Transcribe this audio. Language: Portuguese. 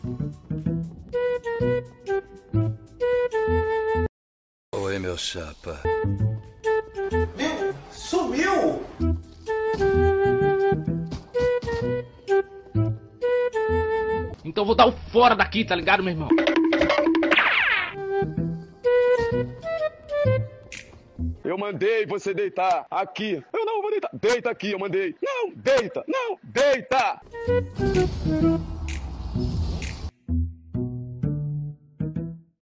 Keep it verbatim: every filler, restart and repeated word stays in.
Oi, meu chapa. Viu? Sumiu! Então eu vou dar o fora daqui, tá ligado, meu irmão? Eu mandei você deitar aqui. Eu não vou deitar. Deita aqui, eu mandei. Não, deita. Não, deita.